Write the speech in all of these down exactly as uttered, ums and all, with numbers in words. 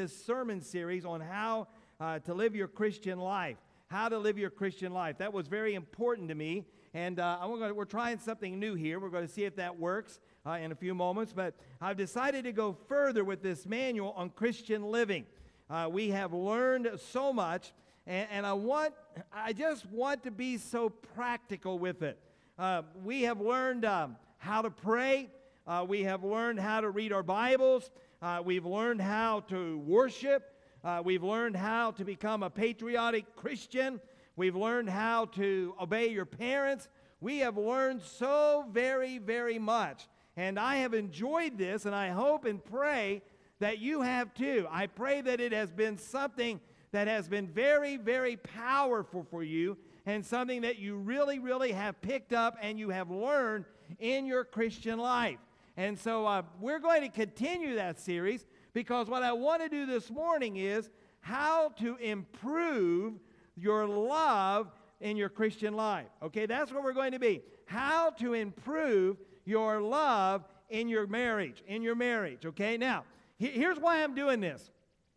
this sermon series on how uh, to live your Christian life. How to live your Christian life. That was very important to me. And uh, I'm gonna, we're trying something new here. We're going to see if that works uh, in a few moments. But I've decided to go further with this manual on Christian living. Uh, we have learned so much. And, and I want, I just want to be so practical with it. Uh, we have learned um, how to pray. Uh, we have learned how to read our Bibles. Uh, we've learned how to worship. Uh, we've learned how to become a patriotic Christian. We've learned how to obey your parents. We have learned so very, very much. And I have enjoyed this, and I hope and pray that you have too. I pray that it has been something that has been very, very powerful for you, and something that you really, really have picked up and you have learned in your Christian life. And so uh, we're going to continue that series, because what I want to do this morning is how to improve your love in your Christian life. Okay, that's what we're going to be. How to improve your love in your marriage, in your marriage. Okay, now, here's why I'm doing this.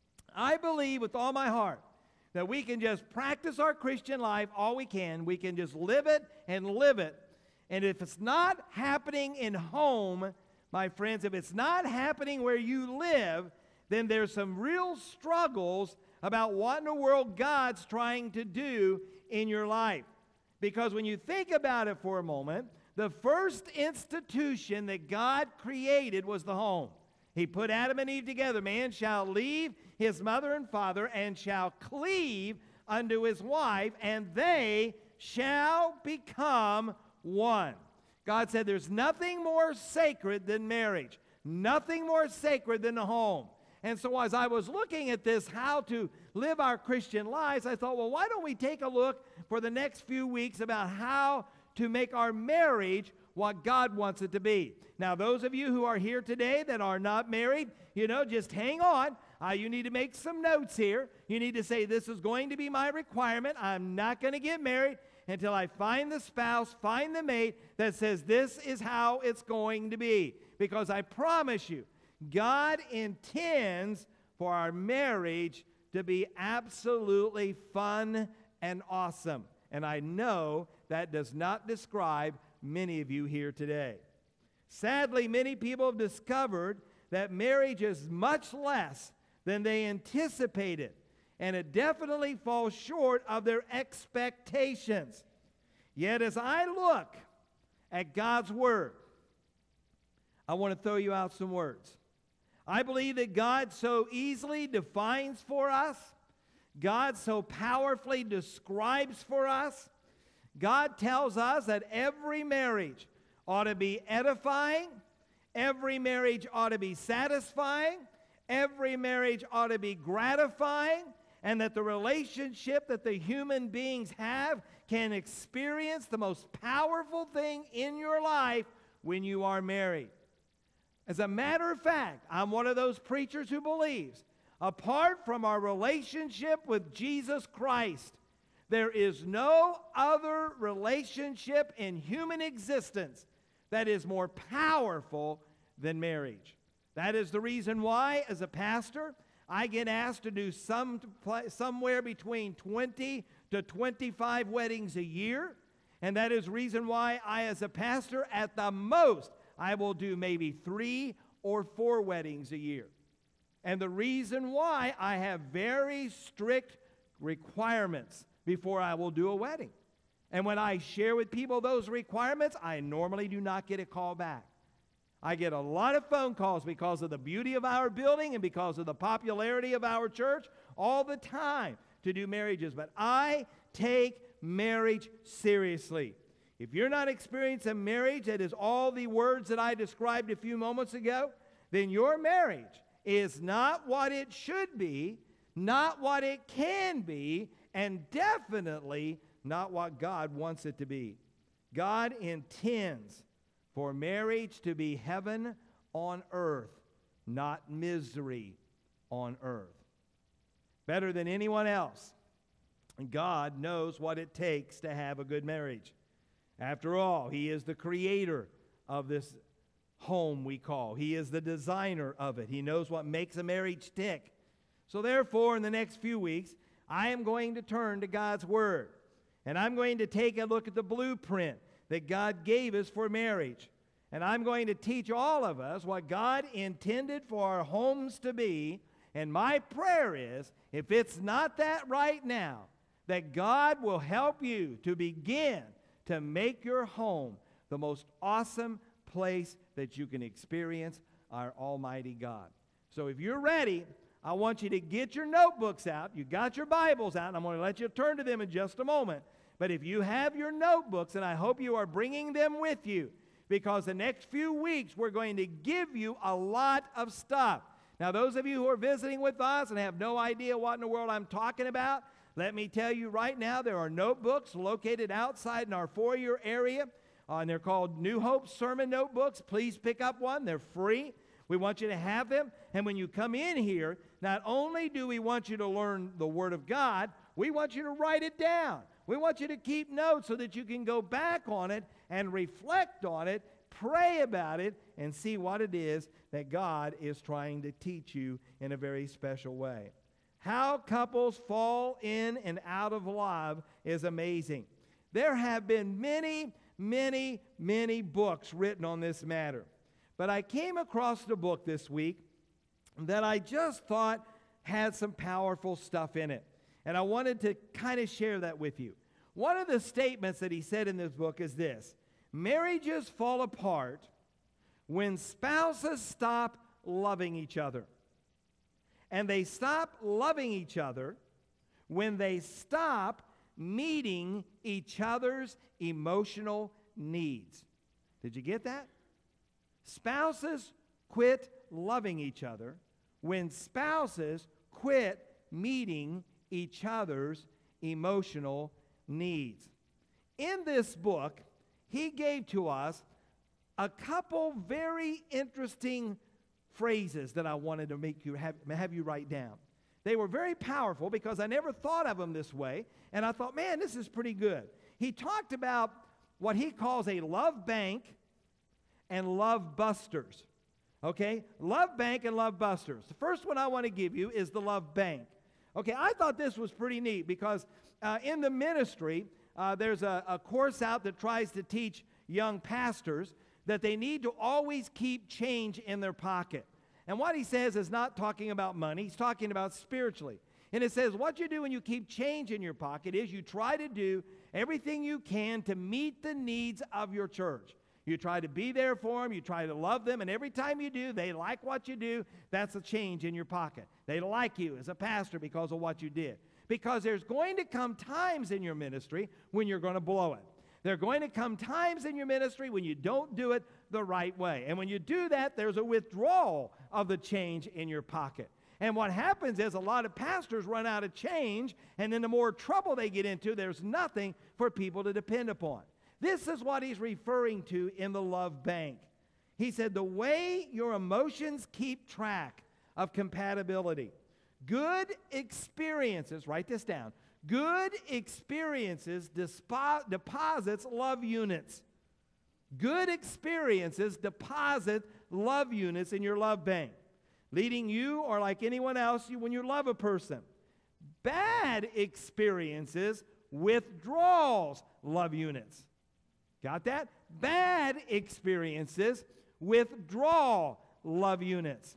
I believe with all my heart that we can just practice our Christian life all we can. We can just live it and live it. And if it's not happening in home, my friends, if it's not happening where you live, then there's some real struggles about what in the world God's trying to do in your life. Because when you think about it for a moment, the first institution that God created was the home. He put Adam and Eve together. Man shall leave his mother and father and shall cleave unto his wife, and they shall become one. God said there's nothing more sacred than marriage, nothing more sacred than the home. And so as I was looking at this, how to live our Christian lives, I thought, well, why don't we take a look for the next few weeks about how to make our marriage what God wants it to be. Now, those of you who are here today that are not married, you know, just hang on. Uh, you need to make some notes here. You need to say, this is going to be my requirement. I'm not going to get married until I find the spouse, find the mate that says this is how it's going to be. Because I promise you, God intends for our marriage to be absolutely fun and awesome. And I know that does not describe many of you here today. Sadly, many people have discovered that marriage is much less than they anticipated, and it definitely falls short of their expectations. Yet as I look at God's Word, I want to throw you out some words. I believe that God so easily defines for us, God so powerfully describes for us. God tells us that every marriage ought to be edifying, every marriage ought to be satisfying, every marriage ought to be gratifying, and that the relationship that the human beings have can experience the most powerful thing in your life when you are married. As a matter of fact, I'm one of those preachers who believes, apart from our relationship with Jesus Christ, there is no other relationship in human existence that is more powerful than marriage. That is the reason why, as a pastor, I get asked to do some somewhere between twenty to twenty-five weddings a year. And that is the reason why I, as a pastor, at the most, I will do maybe three or four weddings a year. And the reason why I have very strict requirements before I will do a wedding. And when I share with people those requirements, I normally do not get a call back. I get a lot of phone calls because of the beauty of our building and because of the popularity of our church all the time to do marriages. But I take marriage seriously. If you're not experiencing a marriage that is all the words that I described a few moments ago, then your marriage is not what it should be, not what it can be, and definitely not what God wants it to be. God intends for marriage to be heaven on earth, not misery on earth. Better than anyone else, God knows what it takes to have a good marriage. After all, He is the creator of this home we call. He is the designer of it. He knows what makes a marriage tick. So therefore, in the next few weeks, I am going to turn to God's Word. And I'm going to take a look at the blueprint that God gave us for marriage. And I'm going to teach all of us what God intended for our homes to be. And my prayer is, if it's not that right now, that God will help you to begin to make your home the most awesome place that you can experience our Almighty God. So if you're ready, I want you to get your notebooks out. You got your Bibles out, and I'm going to let you turn to them in just a moment. But if you have your notebooks, and I hope you are bringing them with you, because the next few weeks we're going to give you a lot of stuff. Now, those of you who are visiting with us and have no idea what in the world I'm talking about, let me tell you right now, there are notebooks located outside in our foyer area, uh, and they're called New Hope Sermon Notebooks. Please pick up one. They're free. We want you to have them. And when you come in here, not only do we want you to learn the Word of God, we want you to write it down. We want you to keep notes so that you can go back on it and reflect on it, pray about it, and see what it is that God is trying to teach you in a very special way. How couples fall in and out of love is amazing. There have been many, many, many books written on this matter. But I came across the book this week that I just thought had some powerful stuff in it. And I wanted to kind of share that with you. One of the statements that he said in this book is this: marriages fall apart when spouses stop loving each other. And they stop loving each other when they stop meeting each other's emotional needs. Did you get that? Spouses quit loving each other when spouses quit meeting each other's emotional needs. In this book, he gave to us a couple very interesting phrases that I wanted to make you have, have you write down. They were very powerful because I never thought of them this way, and I thought, man, this is pretty good. He talked about what he calls a love bank and love busters. Okay? Love bank and love busters. The first one I want to give you is the love bank. Okay, I thought this was pretty neat because uh, in the ministry, uh, there's a, a course out that tries to teach young pastors that they need to always keep change in their pocket. And what he says is not talking about money, he's talking about spiritually. And it says what you do when you keep change in your pocket is you try to do everything you can to meet the needs of your church. You try to be there for them, you try to love them, and every time you do, they like what you do. That's a change in your pocket. They like you as a pastor because of what you did. Because there's going to come times in your ministry when you're going to blow it. There are going to come times in your ministry when you don't do it the right way. And when you do that, there's a withdrawal of the change in your pocket. And what happens is a lot of pastors run out of change, and then the more trouble they get into, there's nothing for people to depend upon. This is what he's referring to in the love bank. He said, the way your emotions keep track of compatibility. Good experiences, write this down, good experiences dispo- deposits love units. Good experiences deposit love units in your love bank, leading you or like anyone else you, when you love a person. Bad experiences withdraws love units. Got that? Bad experiences withdraw love units.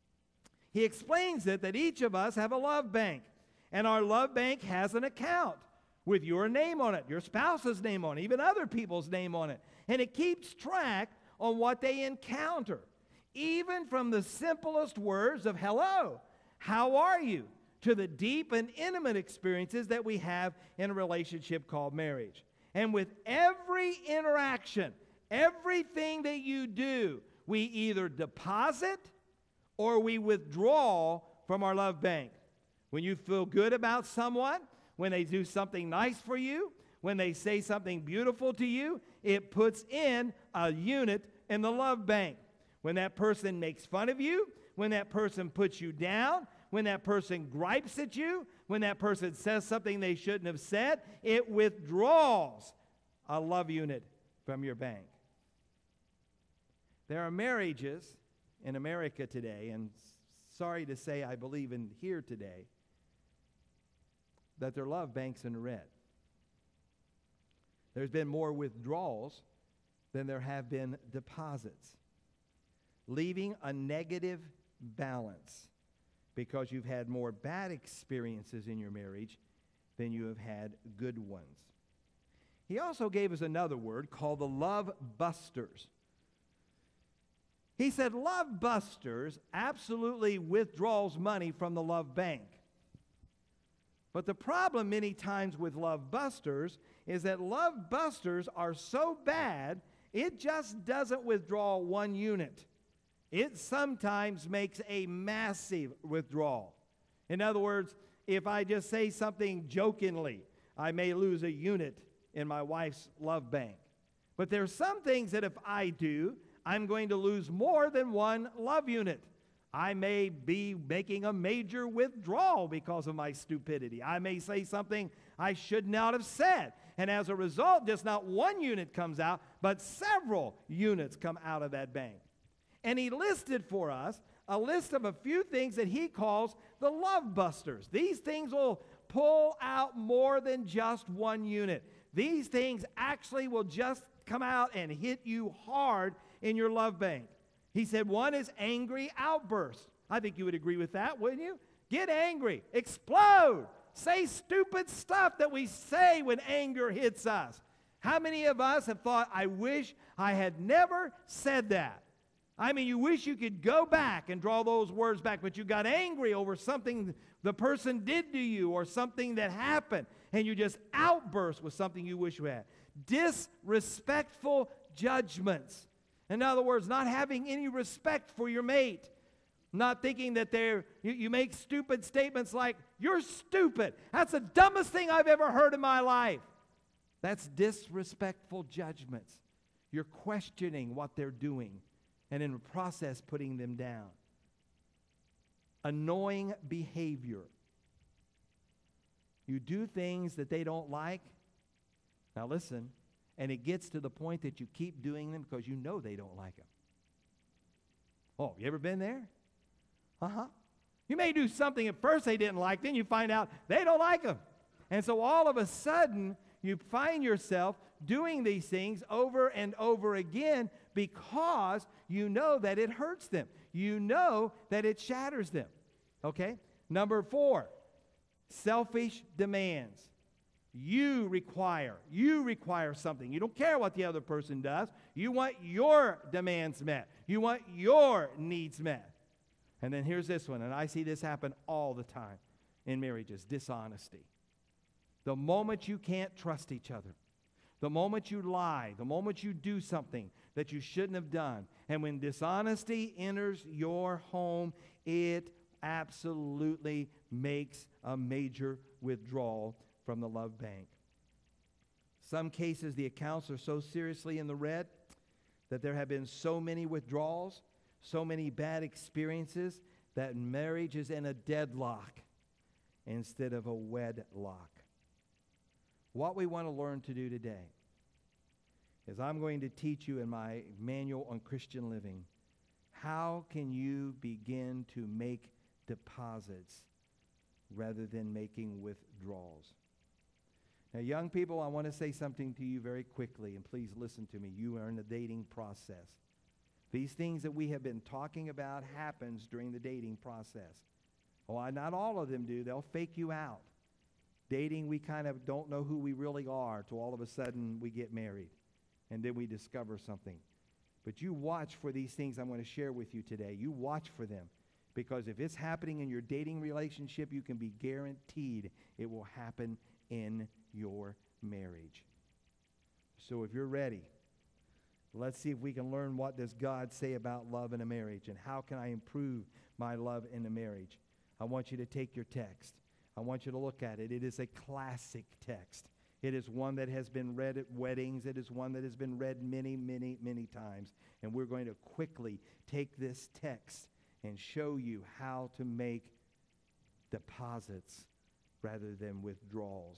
He explains it that each of us have a love bank, and our love bank has an account with your name on it, your spouse's name on it, even other people's name on it. And it keeps track on what they encounter, even from the simplest words of hello, how are you, to the deep and intimate experiences that we have in a relationship called marriage. And with every interaction, everything that you do, we either deposit or we withdraw from our love bank. When you feel good about someone, when they do something nice for you, when they say something beautiful to you, it puts in a unit in the love bank. When that person makes fun of you, when that person puts you down, when that person gripes at you, when that person says something they shouldn't have said, it withdraws a love unit from your bank. There are marriages in America today, and sorry to say, I believe in here today, that there are love banks in the red. There's been more withdrawals than there have been deposits, leaving a negative balance because you've had more bad experiences in your marriage than you have had good ones. He also gave us another word called the love busters. He said love busters absolutely withdraws money from the love bank. But the problem many times with love busters is that love busters are so bad, it just doesn't withdraw one unit. It sometimes makes a massive withdrawal. In other words, if I just say something jokingly, I may lose a unit in my wife's love bank. But there are some things that if I do, I'm going to lose more than one love unit. I may be making a major withdrawal because of my stupidity. I may say something I should not have said. And as a result, just not one unit comes out, but several units come out of that bank. And he listed for us a list of a few things that he calls the love busters. These things will pull out more than just one unit. These things actually will just come out and hit you hard in your love bank. He said one is angry outbursts. I think you would agree with that, wouldn't you? Get angry. Explode. Say stupid stuff that we say when anger hits us. How many of us have thought, I wish I had never said that? I mean, you wish you could go back and draw those words back, but you got angry over something the person did to you or something that happened, and you just outburst with something you wish you had. Disrespectful judgments. In other words, not having any respect for your mate. Not thinking that they're, you, you make stupid statements like, you're stupid. That's the dumbest thing I've ever heard in my life. That's disrespectful judgments. You're questioning what they're doing and in the process putting them down. Annoying behavior. You do things that they don't like. Now listen, and it gets to the point that you keep doing them because you know they don't like them. Oh, you ever been there? Uh-huh. You may do something at first they didn't like, then you find out they don't like them. And so all of a sudden, you find yourself doing these things over and over again because you know that it hurts them. You know that it shatters them. Okay? Number four, selfish demands. You require, you require something. You don't care what the other person does. You want your demands met. You want your needs met. And then here's this one, and I see this happen all the time in marriages, dishonesty. The moment you can't trust each other, the moment you lie, the moment you do something that you shouldn't have done, and when dishonesty enters your home, it absolutely makes a major withdrawal from the love bank. Some cases, the accounts are so seriously in the red that there have been so many withdrawals, so many bad experiences, that marriage is in a deadlock instead of a wedlock. What we want to learn to do today is I'm going to teach you in my manual on Christian living, how can you begin to make deposits rather than making withdrawals. Now, young people, I want to say something to you very quickly, and please listen to me. You are in the dating process. These things that we have been talking about happens during the dating process. Oh, not all of them do. They'll fake you out. Dating, we kind of don't know who we really are till all of a sudden we get married, and then we discover something. But you watch for these things I'm going to share with you today. You watch for them, because if it's happening in your dating relationship, you can be guaranteed it will happen in your marriage. So if you're ready, let's see if we can learn what does God say about love in a marriage and how can I improve my love in a marriage. I want you to take your text. I want you to look at it. It is a classic text. It is one that has been read at weddings. It is one that has been read many, many, many times. And we're going to quickly take this text and show you how to make deposits rather than withdrawals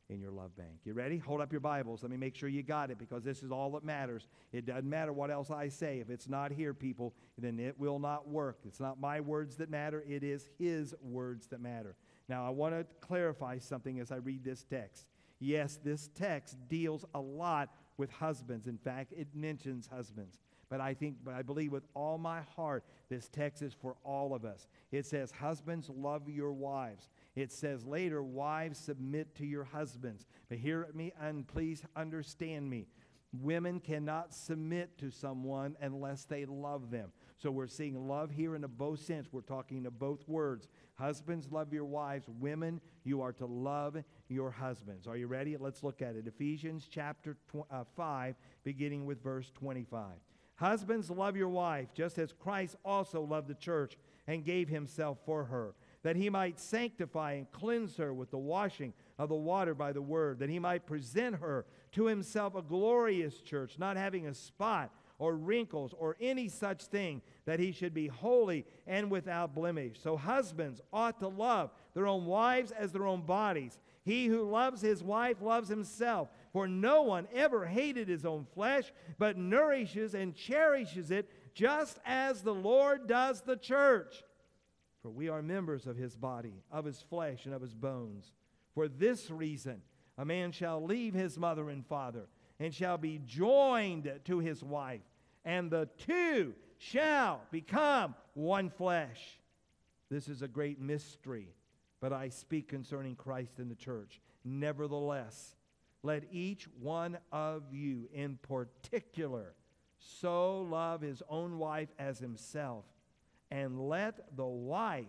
in your love bank. You ready? Hold up your Bibles. Let me make sure you got it, because this is all that matters. It doesn't matter what else I say. If it's not here, people, then it will not work. It's not my words that matter. It is His words that matter. Now, I want to clarify something as I read this text. Yes, this text deals a lot with husbands. In fact, it mentions husbands. But I think, but I believe with all my heart, this text is for all of us. It says, husbands, love your wives. It says later, wives, submit to your husbands. But hear me and please understand me. Women cannot submit to someone unless they love them. So we're seeing love here in a both sense. We're talking to both words. Husbands, love your wives. Women, you are to love your husbands. Are you ready? Let's look at it. Ephesians chapter five, beginning with verse twenty-five. Husbands, love your wife, just as Christ also loved the church and gave himself for her, that he might sanctify and cleanse her with the washing of the water by the word, that he might present her to himself a glorious church, not having a spot or wrinkles or any such thing, that he should be holy and without blemish. So husbands ought to love their own wives as their own bodies. He who loves his wife loves himself. For no one ever hated his own flesh, but nourishes and cherishes it, just as the Lord does the church. For we are members of his body, of his flesh, and of his bones. For this reason, a man shall leave his mother and father, and shall be joined to his wife, and the two shall become one flesh. This is a great mystery, but I speak concerning Christ and the church. Nevertheless, let each one of you in particular so love his own wife as himself, and let the wife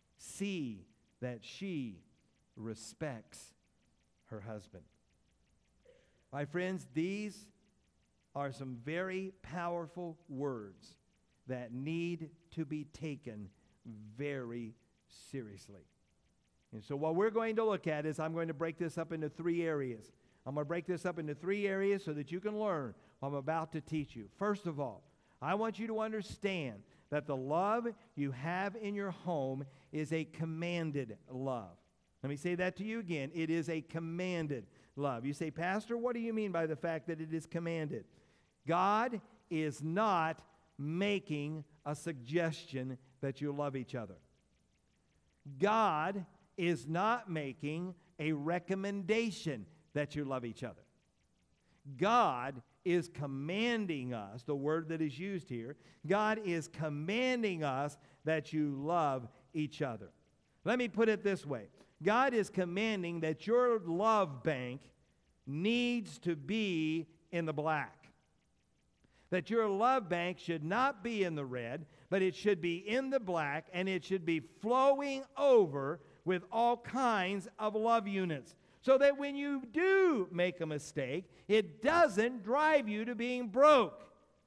see that she respects her husband. My friends, these are some very powerful words that need to be taken very seriously. And so what we're going to look at is, I'm going to break this up into three areas. I'm going to break this up into three areas so that you can learn what I'm about to teach you. First of all, I want you to understand that the love you have in your home is a commanded love. Let me say that to you again. It is a commanded love. You say, Pastor, what do you mean by the fact that it is commanded? God is not making a suggestion that you love each other. God is not making a recommendation that you love each other. God is commanding us, the word that is used here, God is commanding us that you love each other. Let me put it this way. God is commanding that your love bank needs to be in the black. That your love bank should not be in the red, but it should be in the black, and it should be flowing over with all kinds of love units. So that when you do make a mistake, it doesn't drive you to being broke.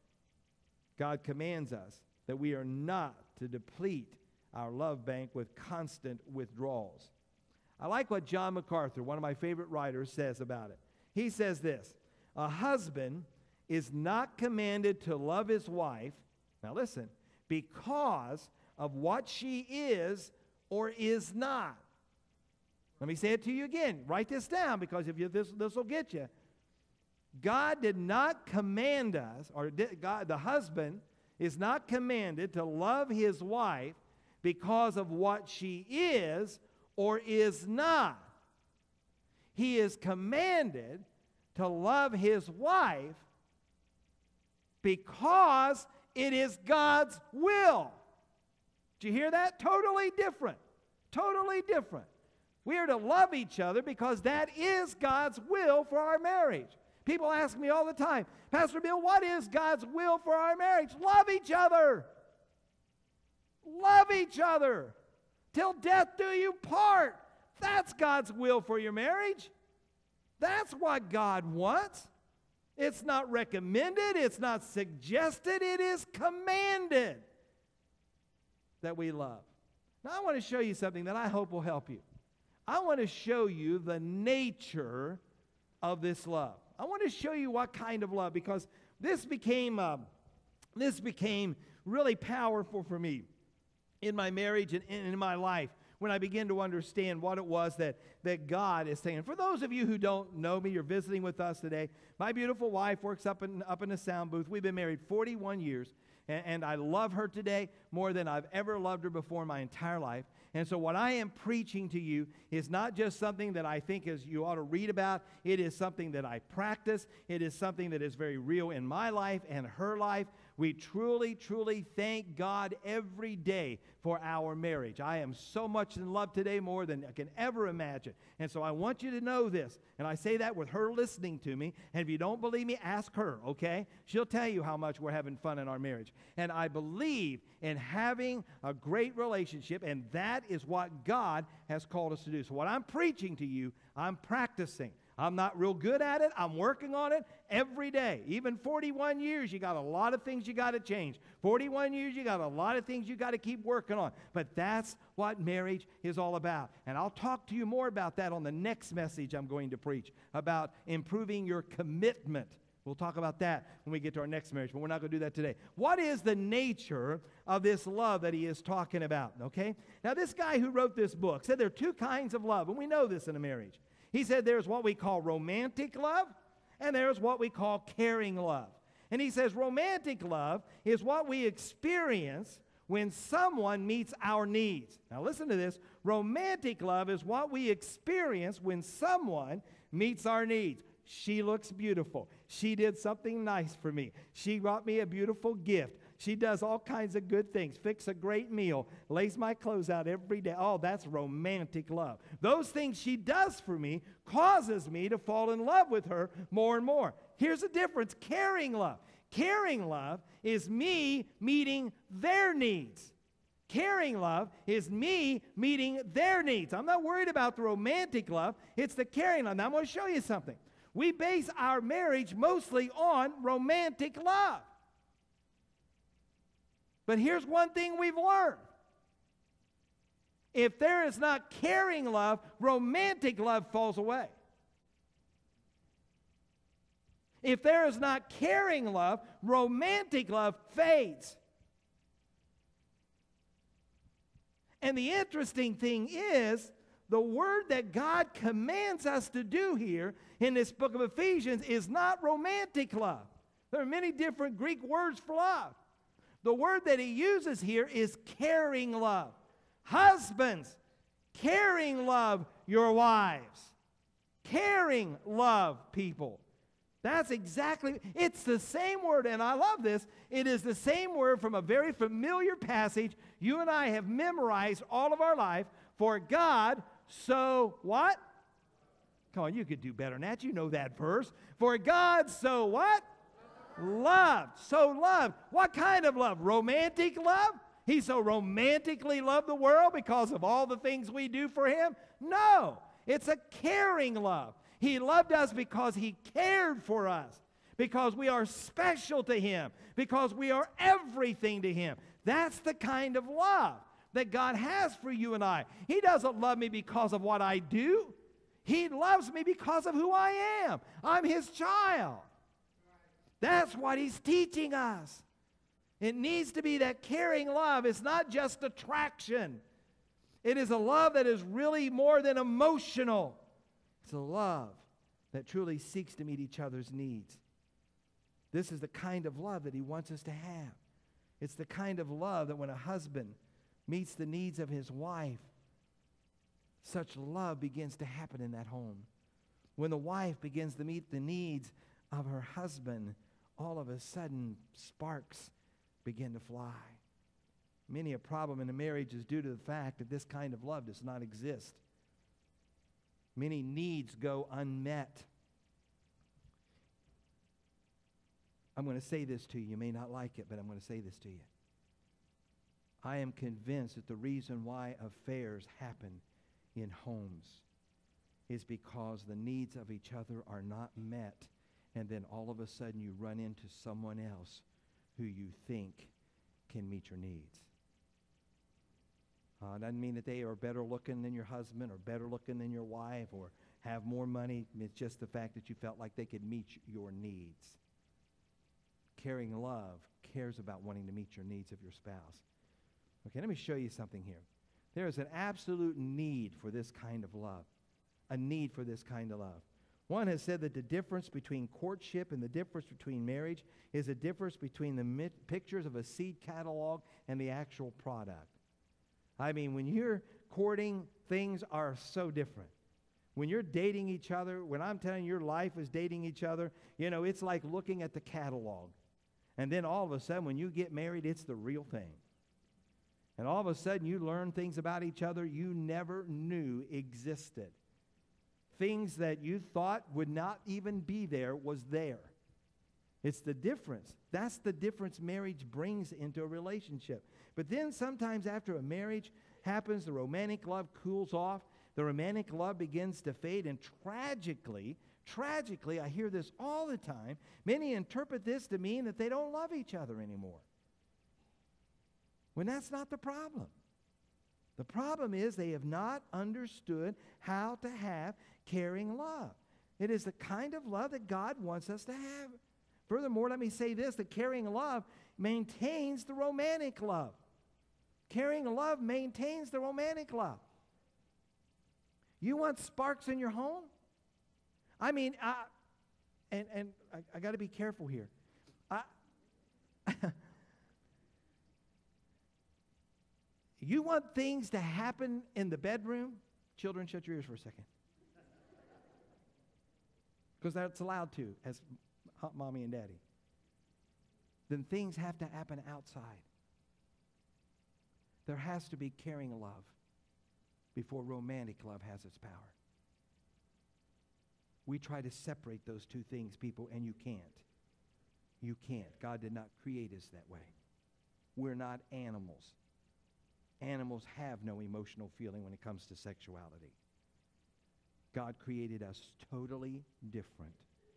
God commands us that we are not to deplete our love bank with constant withdrawals. I like what John MacArthur, one of my favorite writers, says about it. He says this: a husband is not commanded to love his wife, now listen, because of what she is or is not. Let me say it to you again. Write this down, because if you, this this will get you. God did not command us, or did, God, the husband is not commanded to love his wife because of what she is or is not. He is commanded to love his wife because it is God's will. Did you hear that? Totally different. Totally different. We are to love each other because that is God's will for our marriage. People ask me all the time, Pastor Bill, what is God's will for our marriage? Love each other. Love each other. Till death do you part. That's God's will for your marriage. That's what God wants. It's not recommended. It's not suggested. It is commanded that we love. Now, I want to show you something that I hope will help you. I want to show you the nature of this love. I want to show you what kind of love, because this became, uh, this became really powerful for me in my marriage and in my life when I begin to understand what it was that, that God is saying. For those of you who don't know me, you're visiting with us today, my beautiful wife works up in, up in the sound booth. We've been married forty-one years, and, and I love her today more than I've ever loved her before in my entire life. And so what I am preaching to you is not just something that I think is you ought to read about. It is something that I practice. It is something that is very real in my life and her life. We truly, truly thank God every day for our marriage. I am so much in love today more than I can ever imagine. And so I want you to know this. And I say that with her listening to me. And if you don't believe me, ask her, okay? She'll tell you how much we're having fun in our marriage. And I believe in having a great relationship, and that is what God has called us to do. So what I'm preaching to you, I'm practicing. I'm not real good at it. I'm working on it every day. Even forty-one years, you got a lot of things you got to change. forty-one years, you got a lot of things you got to keep working on. But that's what marriage is all about. And I'll talk to you more about that on the next message I'm going to preach, about improving your commitment. We'll talk about that when we get to our next marriage, but we're not going to do that today. What is the nature of this love that he is talking about, okay? Now, this guy who wrote this book said there are two kinds of love, and we know this in a marriage. He said there's what we call romantic love, and there's what we call caring love. And he says romantic love is what we experience when someone meets our needs. Now listen to this. Romantic love is what we experience when someone meets our needs. She looks beautiful. She did something nice for me. She brought me a beautiful gift. She does all kinds of good things, fix a great meal, lays my clothes out every day. Oh, that's romantic love. Those things she does for me causes me to fall in love with her more and more. Here's the difference. Caring love. Caring love is me meeting their needs. Caring love is me meeting their needs. I'm not worried about the romantic love. It's the caring love. Now, I'm going to show you something. We base our marriage mostly on romantic love. But here's one thing we've learned. If there is not caring love, romantic love falls away. If there is not caring love, romantic love fades. And the interesting thing is, the word that God commands us to do here in this book of Ephesians is not romantic love. There are many different Greek words for love. The word that he uses here is caring love. Husbands, caring love your wives. Caring love people. That's exactly, it's the same word, and I love this. It is the same word from a very familiar passage you and I have memorized all of our life. For God so what? Come on, you could do better than that. You know that verse. For God so what? Loved. So loved. What kind of love? Romantic love? He so romantically loved the world because of all the things we do for him? No. It's a caring love. He loved us because he cared for us, because we are special to him, because we are everything to him. That's the kind of love that God has for you and I. He doesn't love me because of what I do. He loves me because of who I am. I'm his child. That's what he's teaching us. It needs to be that caring love. It's not just attraction. It is a love that is really more than emotional. It's a love that truly seeks to meet each other's needs. This is the kind of love that he wants us to have. It's the kind of love that when a husband meets the needs of his wife, such love begins to happen in that home. When the wife begins to meet the needs of her husband, all of a sudden sparks begin to fly. Many a problem in a marriage is due to the fact that this kind of love does not exist. Many needs go unmet. I'm going to say this to you. You may not like it, but I'm going to say this to you. I am convinced that the reason why affairs happen in homes is because the needs of each other are not met, and then all of a sudden you run into someone else who you think can meet your needs. Uh, doesn't mean that they are better looking than your husband or better looking than your wife or have more money. It's just the fact that you felt like they could meet your needs. Caring love cares about wanting to meet your needs of your spouse. Okay, let me show you something here. There is an absolute need for this kind of love. A need for this kind of love. One has said that the difference between courtship and the difference between marriage is a difference between the mi- pictures of a seed catalog and the actual product. I mean, when you're courting, things are so different. When you're dating each other, when I'm telling you your life is dating each other, you know, it's like looking at the catalog. And then all of a sudden, when you get married, it's the real thing. And all of a sudden, you learn things about each other you never knew existed. Things that you thought would not even be there was there. It's the difference. That's the difference marriage brings into a relationship. But then sometimes after a marriage happens, the romantic love cools off. The romantic love begins to fade. And tragically, tragically, I hear this all the time, many interpret this to mean that they don't love each other anymore. When that's not the problem. The problem is they have not understood how to have caring love. It is the kind of love that God wants us to have. Furthermore, let me say this, the caring love maintains the romantic love. Caring love maintains the romantic love. You want sparks in your home? I mean, I, and, and I, I got to be careful here. I, you want things to happen in the bedroom? Children, shut your ears for a second. Because that's allowed to, as hot mommy and daddy. Then things have to happen outside. There has to be caring love before romantic love has its power. We try to separate those two things, people, and you can't. You can't. God did not create us that way. We're not animals. Animals have no emotional feeling when it comes to sexuality. God created us totally different.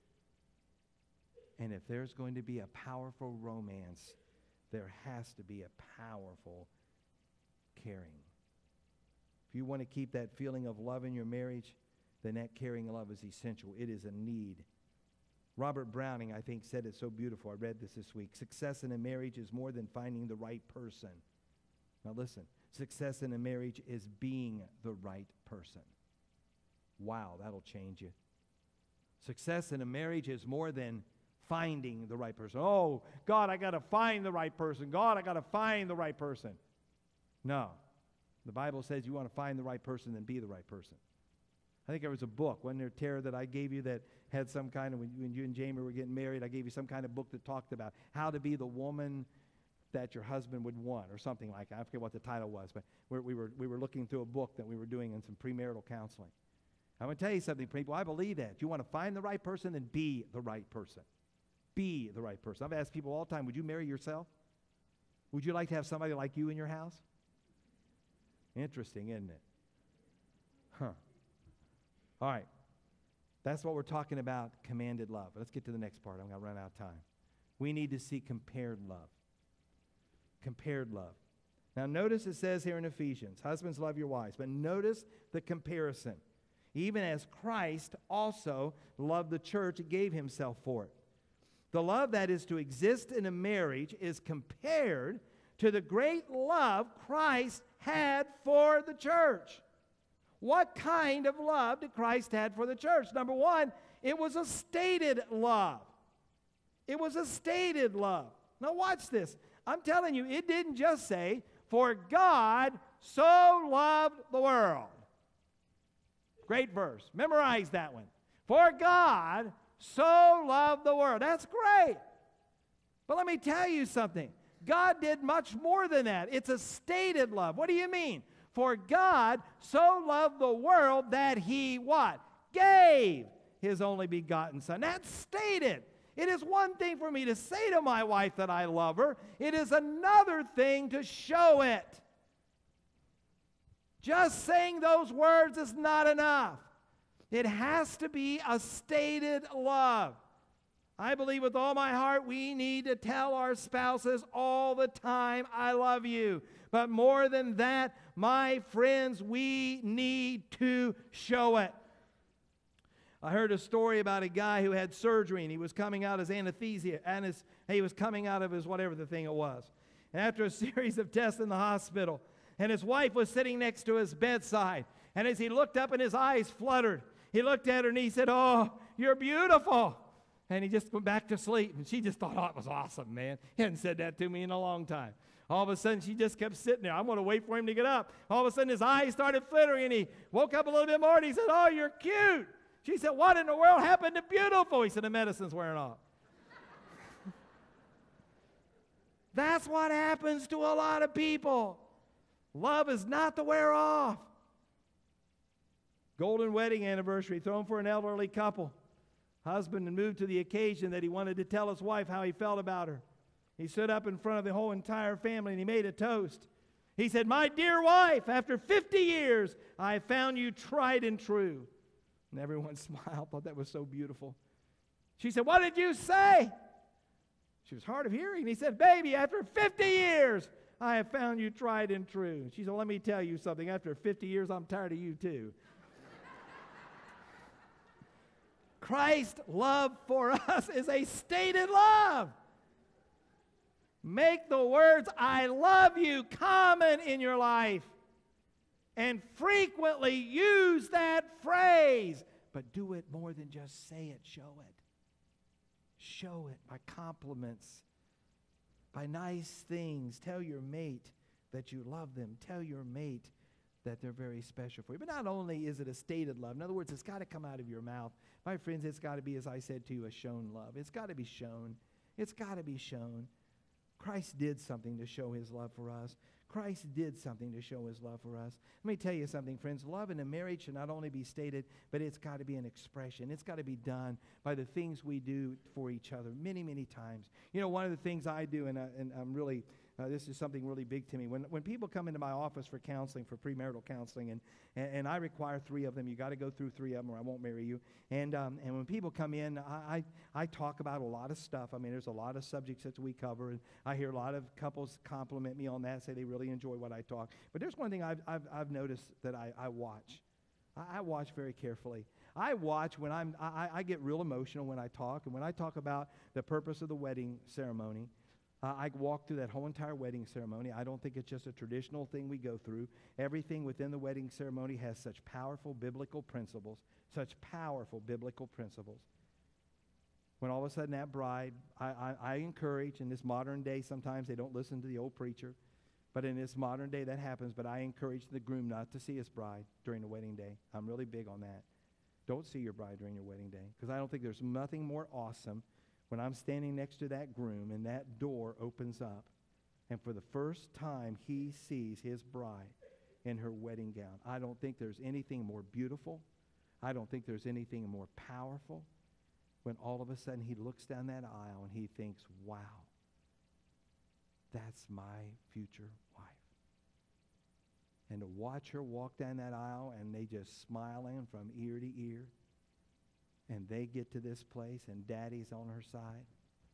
And if there's going to be a powerful romance, there has to be a powerful caring. If you want to keep that feeling of love in your marriage, then that caring love is essential. It is a need. Robert Browning, I think, said it so beautiful. I read this this week. Success in a marriage is more than finding the right person. Now listen, success in a marriage is being the right person. Wow, that'll change you. Success in a marriage is more than finding the right person. Oh, God, I got to find the right person. God, I got to find the right person. No. The Bible says you want to find the right person, then be the right person. I think there was a book, wasn't there, Tara, that I gave you that had some kind of, when you, when you and Jamie were getting married, I gave you some kind of book that talked about how to be the woman that your husband would want, or something like that. I forget what the title was, but we're, we were we were looking through a book that we were doing in some premarital counseling. I'm going to tell you something, people. I believe that. You want to find the right person, then be the right person. Be the right person. I've asked people all the time, would you marry yourself? Would you like to have somebody like you in your house? Interesting, isn't it? Huh. All right. That's what we're talking about, commanded love. Let's get to the next part. I'm going to run out of time. We need to see compared love. Compared love. Now notice it says here in Ephesians, husbands, love your wives. But notice the comparison. Even as Christ also loved the church and gave himself for it. The love that is to exist in a marriage is compared to the great love Christ had for the church. What kind of love did Christ have for the church? Number one, it was a stated love. It was a stated love. Now watch this. I'm telling you, it didn't just say, for God so loved the world. Great verse. Memorize that one. For God so loved the world. That's great. But let me tell you something. God did much more than that. It's a stated love. What do you mean? For God so loved the world that he what? Gave his only begotten Son. That's stated. It is one thing for me to say to my wife that I love her. It is another thing to show it. Just saying those words is not enough. It has to be a stated love. I believe with all my heart we need to tell our spouses all the time, I love you. But more than that, my friends, we need to show it. I heard a story about a guy who had surgery and he was coming out as anesthesia, and his, he was coming out of his whatever the thing it was. And after a series of tests in the hospital, And his wife was sitting next to his bedside. And as he looked up and his eyes fluttered, he looked at her and he said, "Oh, you're beautiful." And he just went back to sleep. And she just thought, "Oh, it was awesome, man." He hadn't said that to me in a long time. All of a sudden, she just kept sitting there. I want to wait for him to get up. All of a sudden, his eyes started flittering, and he woke up a little bit more, and he said, "Oh, you're cute." She said, "What in the world happened to beautiful?" He said, "The medicine's wearing off." That's what happens to a lot of people. Love is not to wear off. Golden wedding anniversary thrown for an elderly couple. Husband had moved to the occasion that he wanted to tell his wife how he felt about her. He stood up in front of the whole entire family and he made a toast. He said, "My dear wife, after fifty years, I found you tried and true." And everyone smiled, thought that was so beautiful. She said, "What did you say?" She was hard of hearing. He said, "Baby, after fifty years, I have found you tried and true." She said, "Let me tell you something. After fifty years, I'm tired of you too." Christ's love for us is a stated love. Make the words, "I love you," common in your life. And frequently use that phrase. But do it more than just say it. Show it. Show it by compliments, by nice things. Tell your mate that you love them. Tell your mate that they're very special for you. But not only is it a stated love, in other words, it's got to come out of your mouth. My friends, it's got to be, as I said to you, a shown love. It's got to be shown. It's got to be shown. Christ did something to show his love for us. Christ did something to show his love for us. Let me tell you something, friends. Love in a marriage should not only be stated, but it's got to be an expression. It's got to be done by the things we do for each other many, many times. You know, one of the things I do, and, I, and I'm really, uh, this is something really big to me. When, when people come into my office for counseling, for premarital counseling, and, and, and I require three of them, you got to go through three of them or I won't marry you. And, um, and when people come in, I, I, I talk about a lot of stuff. I mean, there's a lot of subjects that we cover, and I hear a lot of couples compliment me on that, say they really enjoy what I talk. But there's one thing I've, I've, I've noticed that I, I watch. I, I watch very carefully. I watch when I'm, I, I get real emotional when I talk, and when I talk about the purpose of the wedding ceremony, uh, I walk through that whole entire wedding ceremony. I don't think it's just a traditional thing we go through. Everything within the wedding ceremony has such powerful biblical principles, such powerful biblical principles. When all of a sudden that bride, I, I, I encourage, in this modern day, sometimes they don't listen to the old preacher, but in this modern day that happens, but I encourage the groom not to see his bride during the wedding day. I'm really big on that. Don't see your bride during your wedding day, because I don't think there's nothing more awesome when I'm standing next to that groom and that door opens up, and for the first time he sees his bride in her wedding gown. I don't think there's anything more beautiful. I don't think there's anything more powerful when all of a sudden he looks down that aisle and he thinks, "Wow, that's my future wife." And to watch her walk down that aisle and they just smiling from ear to ear, and they get to this place and daddy's on her side.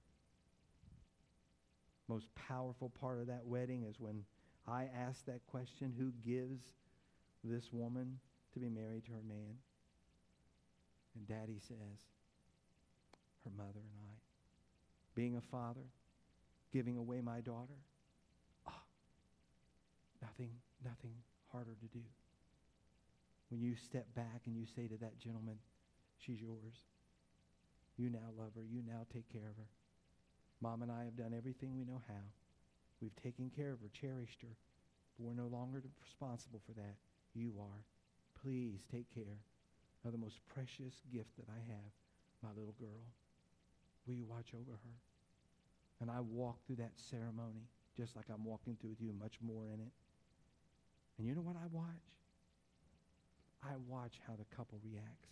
Most powerful part of that wedding is when I ask that question, who gives this woman to be married to her man? And daddy says, her mother and I. Being a father, giving away my daughter, oh, nothing, nothing harder to do. When you step back and you say to that gentleman, she's yours. You now love her. You now take care of her. Mom and I have done everything we know how. We've taken care of her, cherished her, but we're no longer responsible for that. You are. Please take care of the most precious gift that I have, my little girl. Will you watch over her? And I walk through that ceremony just like I'm walking through with you, much more in it. And you know what I watch? I watch how the couple reacts.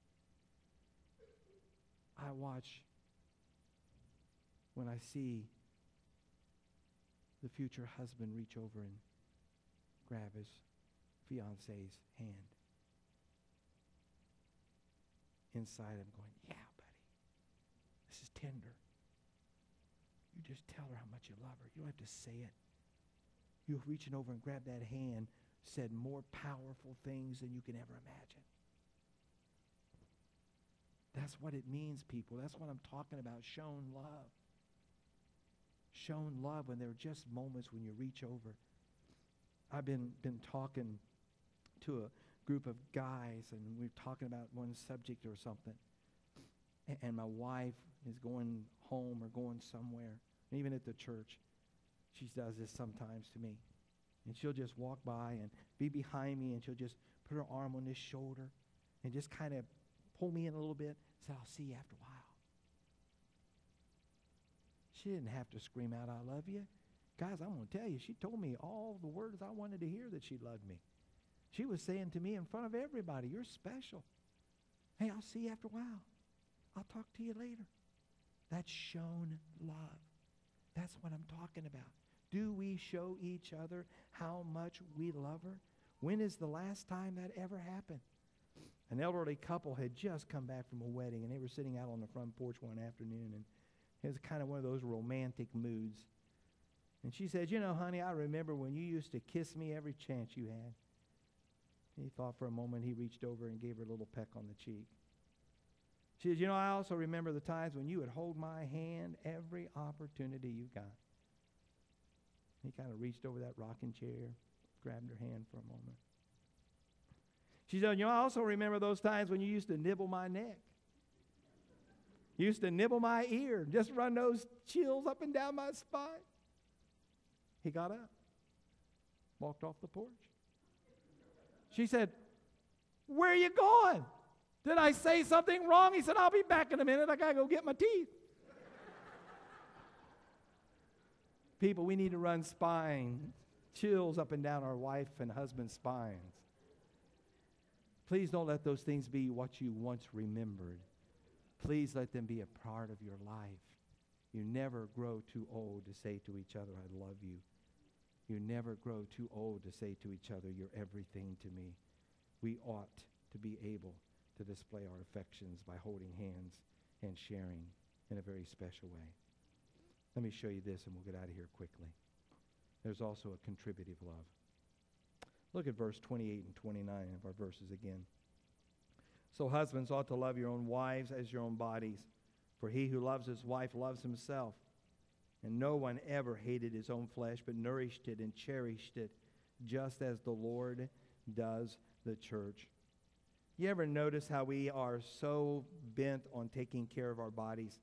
I watch when I see the future husband reach over and grab his fiance's hand. Inside I'm going, "Yeah, buddy, this is tender. You just tell her how much you love her. You don't have to say it. You reaching over and grab that hand said more powerful things than you can ever imagine." That's what it means, people. That's what I'm talking about, shown love. Shown love when there are just moments when you reach over. I've been, been talking to a group of guys, and we're talking about one subject or something. And, and my wife is going home or going somewhere, even at the church. She does this sometimes to me. And she'll just walk by and be behind me, and she'll just put her arm on this shoulder and just kind of pull me in a little bit. Say, I'll see you after a while. She didn't have to scream out, I love you. Guys, I'm going to tell you, she told me all the words I wanted to hear that she loved me. She was saying to me in front of everybody, you're special. Hey, I'll see you after a while. I'll talk to you later. That's shown love. That's what I'm talking about. Do we show each other how much we love her? When is the last time that ever happened? An elderly couple had just come back from a wedding, and they were sitting out on the front porch one afternoon, and it was kind of one of those romantic moods. And she said, you know, honey, I remember when you used to kiss me every chance you had. He thought for a moment. He reached over and gave her a little peck on the cheek. She said, you know, I also remember the times when you would hold my hand every opportunity you got. He kind of reached over that rocking chair, grabbed her hand for a moment. She said, you know, I also remember those times when you used to nibble my neck. You used to nibble my ear, just run those chills up and down my spine. He got up, walked off the porch. She said, where are you going? Did I say something wrong? He said, I'll be back in a minute. I got to go get my teeth. People, we need to run spine, chills up and down our wife and husband's spines. Please don't let those things be what you once remembered. Please let them be a part of your life. You never grow too old to say to each other, I love you. You never grow too old to say to each other, you're everything to me. We ought to be able to display our affections by holding hands and sharing in a very special way. Let me show you this, and we'll get out of here quickly. There's also a contributive love. Look at verse twenty-eight and twenty-nine of our verses again. So husbands ought to love your own wives as your own bodies. For he who loves his wife loves himself. And no one ever hated his own flesh, but nourished it and cherished it, just as the Lord does the church. You ever notice how we are so bent on taking care of our bodies?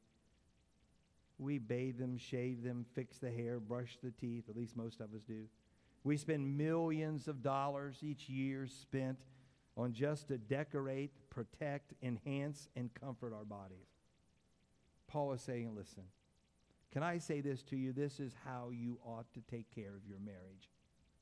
We bathe them, shave them, fix the hair, brush the teeth. At least most of us do. We spend millions of dollars each year spent on just to decorate, protect, enhance, and comfort our bodies. Paul is saying, listen, can I say this to you? This is how you ought to take care of your marriage.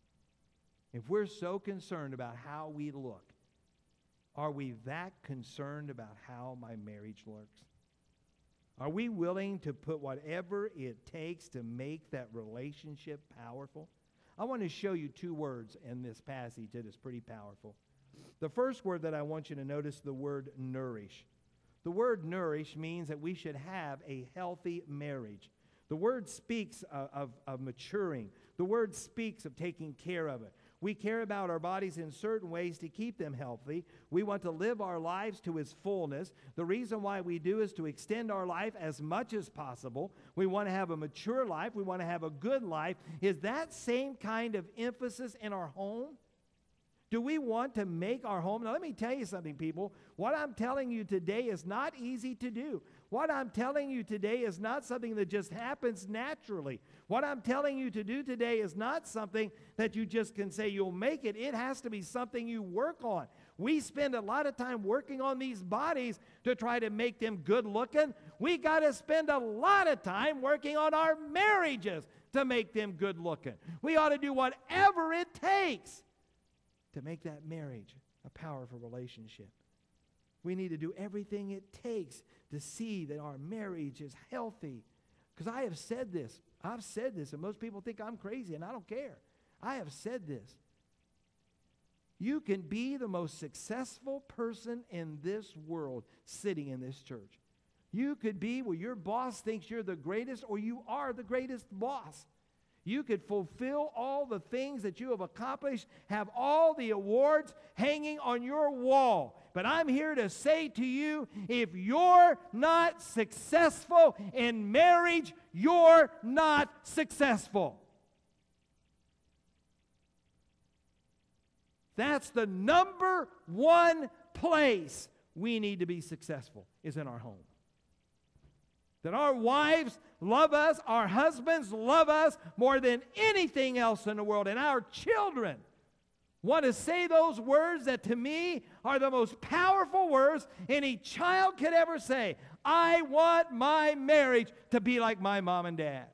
If we're so concerned about how we look, are we that concerned about how my marriage looks? Are we willing to put whatever it takes to make that relationship powerful? I want to show you two words in this passage that is pretty powerful. The first word that I want you to notice is the word nourish. The word nourish means that we should have a healthy marriage. The word speaks of, of, of maturing. The word speaks of taking care of it. We care about our bodies in certain ways to keep them healthy. We want to live our lives to its fullness. The reason why we do is to extend our life as much as possible. We want to have a mature life. We want to have a good life. Is that same kind of emphasis in our home? Do we want to make our home? Now, let me tell you something, people. What I'm telling you today is not easy to do. What I'm telling you today is not something that just happens naturally. What I'm telling you to do today is not something that you just can say you'll make it. It has to be something you work on. We spend a lot of time working on these bodies to try to make them good looking. We got to spend a lot of time working on our marriages to make them good looking. We ought to do whatever it takes to make that marriage a powerful relationship. We need to do everything it takes to see that our marriage is healthy. Because I have said this. I've said this, and most people think I'm crazy, and I don't care. I have said this. You can be the most successful person in this world sitting in this church. You could be where your boss thinks you're the greatest, or you are the greatest boss. You could fulfill all the things that you have accomplished, have all the awards hanging on your wall. But I'm here to say to you, if you're not successful in marriage, you're not successful. That's the number one place we need to be successful, is in our home. That our wives love us, our husbands love us more than anything else in the world, and our children want to say those words that to me are the most powerful words any child could ever say. I want my marriage to be like my mom and dad's.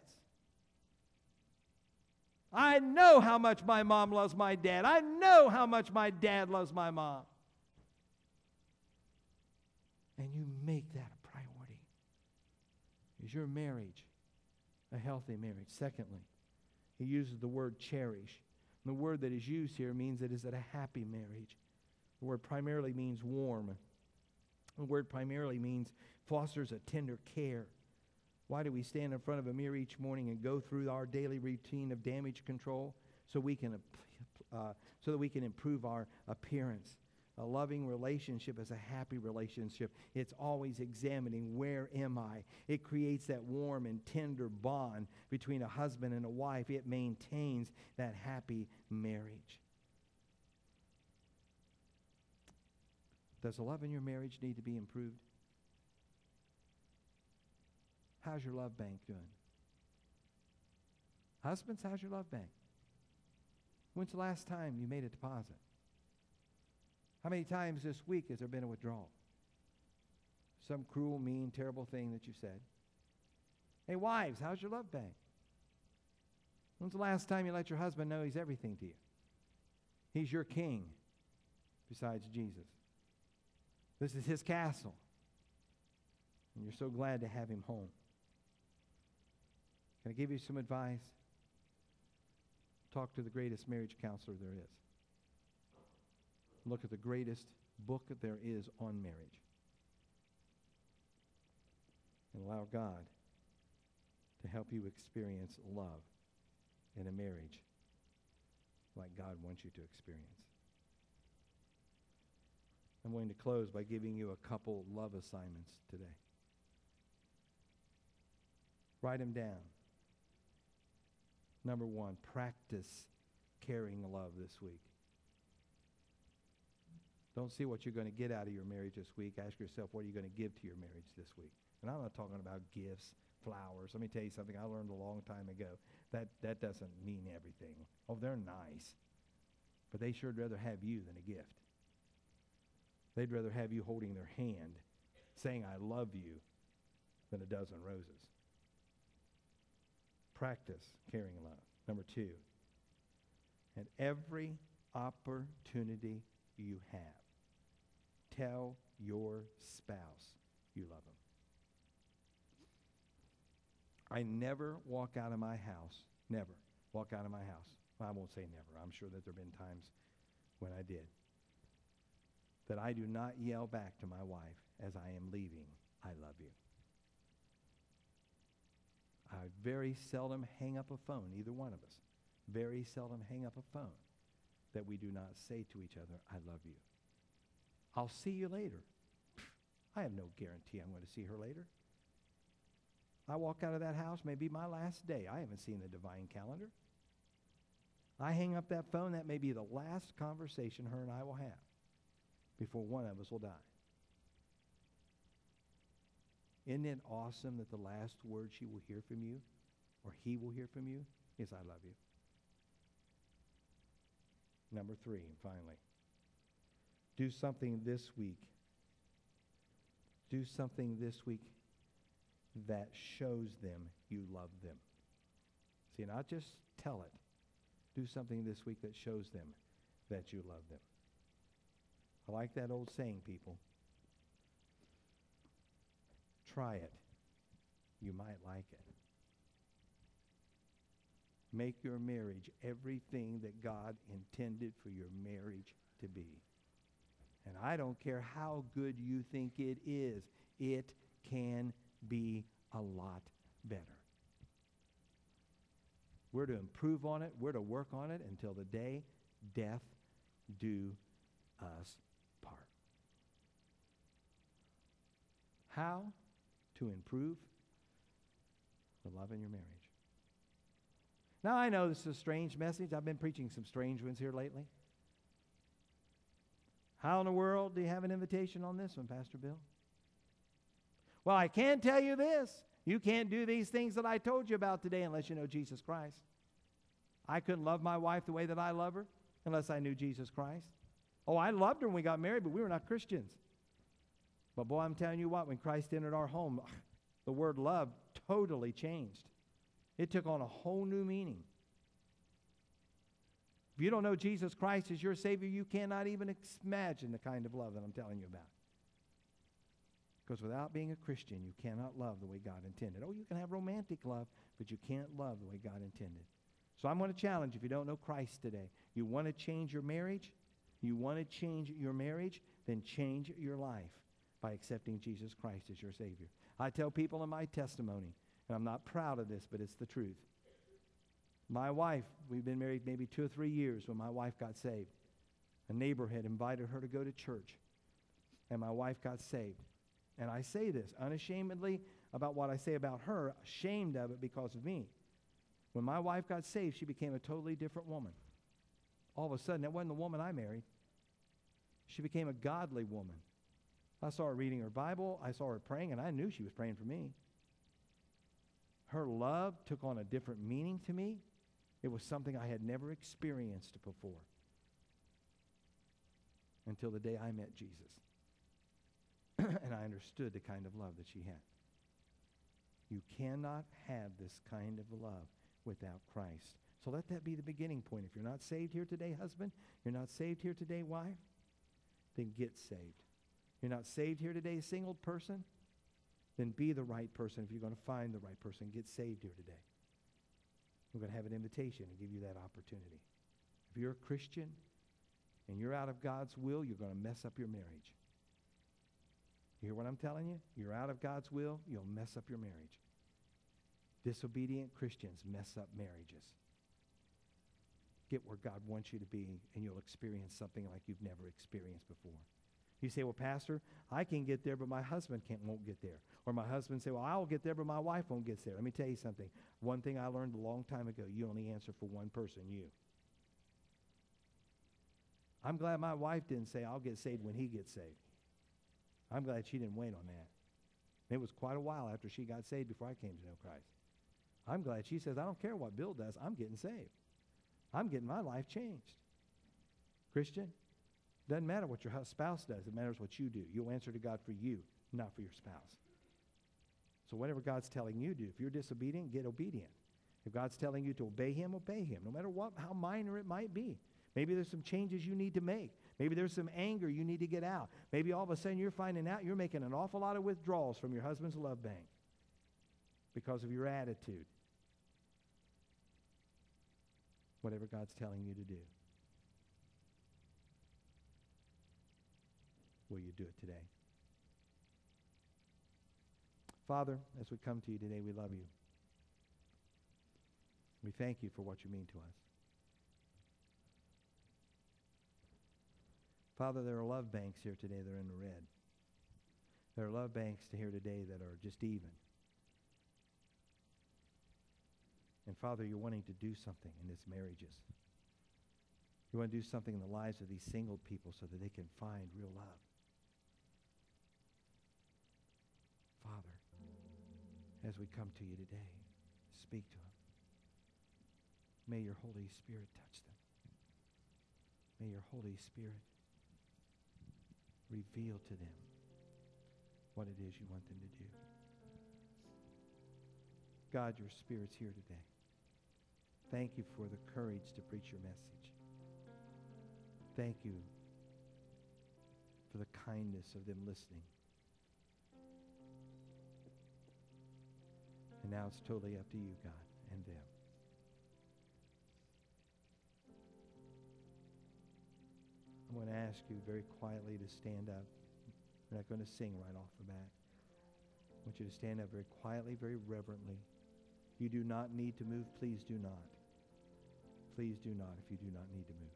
I know how much my mom loves my dad. I know how much my dad loves my mom. And you make that a priority. Is your marriage a healthy marriage? Secondly, he uses the word cherish. And the word that is used here means that is it a happy marriage. The word primarily means warm. The word primarily means fosters a tender care. Why do we stand in front of a mirror each morning and go through our daily routine of damage control? So we can, uh, so that we can improve our appearance. A loving relationship is a happy relationship. It's always examining, where am I? It creates that warm and tender bond between a husband and a wife. It maintains that happy marriage. Does the love in your marriage need to be improved? How's your love bank doing? Husbands, how's your love bank? When's the last time you made a deposit? How many times this week has there been a withdrawal? Some cruel, mean, terrible thing that you said. Hey, wives, how's your love bank? When's the last time you let your husband know he's everything to you? He's your king besides Jesus. This is his castle. And you're so glad to have him home. Can I give you some advice? Talk to the greatest marriage counselor there is. Look at the greatest book that there is on marriage. And allow God to help you experience love in a marriage like God wants you to experience. I'm going to close by giving you a couple love assignments today. Write them down. Number one, practice caring love this week. Don't see what you're going to get out of your marriage this week. Ask yourself, what are you going to give to your marriage this week? And I'm not talking about gifts, flowers. Let me tell you something I learned a long time ago. That, that doesn't mean everything. Oh, they're nice. But they sure would rather have you than a gift. They'd rather have you holding their hand, saying, I love you, than a dozen roses. Practice caring love. Number two, at every opportunity you have, tell your spouse you love them. I never walk out of my house, never walk out of my house. Well, I won't say never. I'm sure that there have been times when I did. That I do not yell back to my wife as I am leaving, I love you. I very seldom hang up a phone, either one of us. Very seldom hang up a phone that we do not say to each other, I love you. I'll see you later. I have no guarantee I'm going to see her later. I walk out of that house, may be my last day. I haven't seen the divine calendar. I hang up that phone, that may be the last conversation her and I will have before one of us will die. Isn't it awesome that the last word she will hear from you, or he will hear from you, is I love you? Number three, and finally, do something this week. Do something this week that shows them you love them. See, not just tell it. Do something this week that shows them that you love them. I like that old saying, people. Try it. You might like it. Make your marriage everything that God intended for your marriage to be. And I don't care how good you think it is, it can be a lot better. We're to improve on it. We're to work on it until the day death do us part. How to improve the love in your marriage. Now, I know this is a strange message. I've been preaching some strange ones here lately. How in the world do you have an invitation on this one, Pastor Bill? Well, I can tell you this. You can't do these things that I told you about today unless you know Jesus Christ. I couldn't love my wife the way that I love her unless I knew Jesus Christ. Oh, I loved her when we got married, but we were not Christians. But boy, I'm telling you what, when Christ entered our home, the word love totally changed. It took on a whole new meaning. If you don't know Jesus Christ as your Savior, you cannot even imagine the kind of love that I'm telling you about. Because without being a Christian, you cannot love the way God intended. Oh, you can have romantic love, but you can't love the way God intended. So I'm going to challenge, if you don't know Christ today, you want to change your marriage, you want to change your marriage, then change your life by accepting Jesus Christ as your Savior. I tell people in my testimony, and I'm not proud of this, but it's the truth. My wife, we've been married maybe two or three years when my wife got saved. A neighbor had invited her to go to church, and my wife got saved. And I say this unashamedly about what I say about her, ashamed of it because of me. When my wife got saved, she became a totally different woman. All of a sudden, that wasn't the woman I married. She became a godly woman. I saw her reading her Bible. I saw her praying, and I knew she was praying for me. Her love took on a different meaning to me. It was something I had never experienced before until the day I met Jesus. And I understood the kind of love that she had. You cannot have this kind of love without Christ. So let that be the beginning point. If you're not saved here today, husband, you're not saved here today, wife, then get saved. You're not saved here today, single person, then be the right person. If you're going to find the right person, get saved here today. We're going to have an invitation and give you that opportunity. If you're a Christian and you're out of God's will, you're going to mess up your marriage. You hear what I'm telling you? You're out of God's will, you'll mess up your marriage. Disobedient Christians mess up marriages. Get where God wants you to be, and you'll experience something like you've never experienced before. You say, well, Pastor, I can get there, but my husband can't, won't get there. Or my husband say, well, I'll get there, but my wife won't get there. Let me tell you something. One thing I learned a long time ago, you only answer for one person, you. I'm glad my wife didn't say, I'll get saved when he gets saved. I'm glad she didn't wait on that. It was quite a while after she got saved before I came to know Christ. I'm glad she says, I don't care what Bill does, I'm getting saved. I'm getting my life changed. Christian, doesn't matter what your spouse does, it matters what you do. You'll answer to God for you, not for your spouse. So whatever God's telling you to do, if you're disobedient, get obedient. If God's telling you to obey him, obey him, no matter what, how minor it might be. Maybe there's some changes you need to make. Maybe there's some anger you need to get out. Maybe all of a sudden you're finding out you're making an awful lot of withdrawals from your husband's love bank because of your attitude. Whatever God's telling you to do. Will you do it today? Father, as we come to you today, we love you. We thank you for what you mean to us. Father, there are love banks here today that are in the red. There are love banks here today that are just even. And Father, you're wanting to do something in these marriages. You want to do something in the lives of these single people so that they can find real love. Father, as we come to you today, speak to them. May your Holy Spirit touch them. May your Holy Spirit reveal to them what it is you want them to do. God, your Spirit's here today. Thank you for the courage to preach your message. Thank you for the kindness of them listening. And now it's totally up to you, God, and them. I'm going to ask you very quietly to stand up. We're not going to sing right off the bat. I want you to stand up very quietly, very reverently. If you do not need to move, please do not. Please do not if you do not need to move.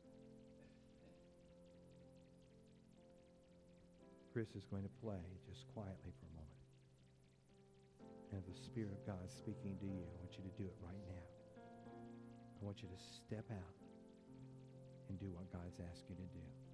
Chris is going to play just quietly for a moment. And if the Spirit of God is speaking to you, I want you to do it right now. I want you to step out and do what God's asked you to do.